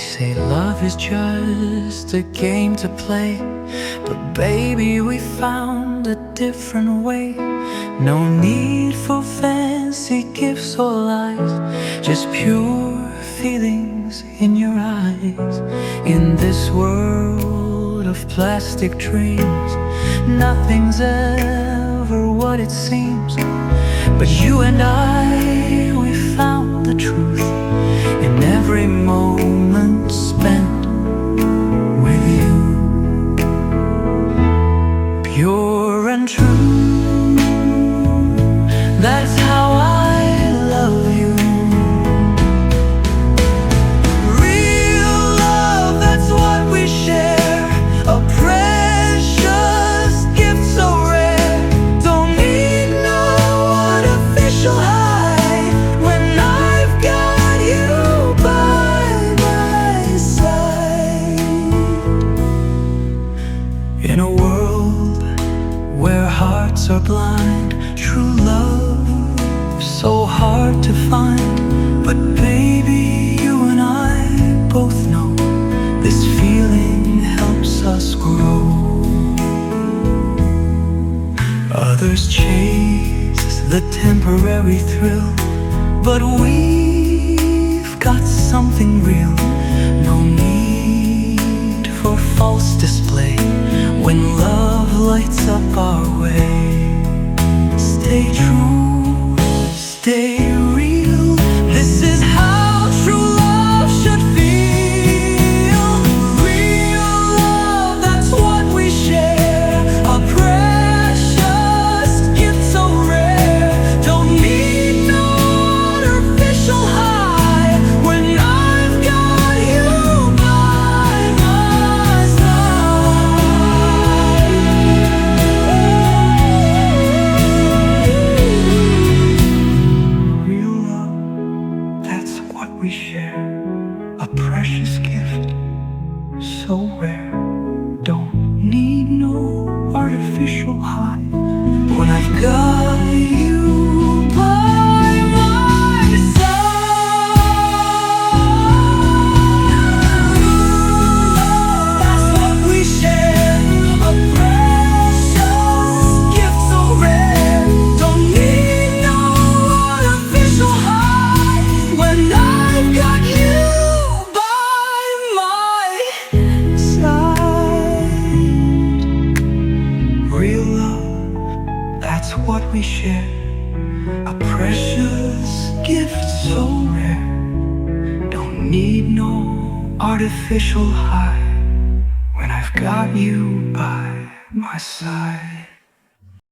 say love is just a game to play, but baby, we found a different way. No need for fancy gifts or lies, just pure feelings in your eyes. In this world of plastic dreams, nothing's ever what it seems. But you and I, we found the truth in every moment spent with you. Pure and true, that's how I love you. Real love, that's what we share. A precious gift so rare. Don't need no artificial high when I've got you by my side. In a world where hearts are blind, true love so hard to find. But baby, you and I both know this feeling helps us grow. Others chase the temporary thrill, but we've got something real. No need for false display when love lights up our way. Stay true, stay real. This is how true love should feel. Real love, that's what we share. A precious gift so rare. Don't need no artificial high when I've got you by my side. Real love, that's what we share. A precious gift so rare. Don't need no artificial high when I've got you by my side. That's what we share. A precious gift so rare. Don't need no artificial high when I've got you by my side. Real love, that's what we share. A precious gift so rare. Don't need no artificial high when I've got you by my side.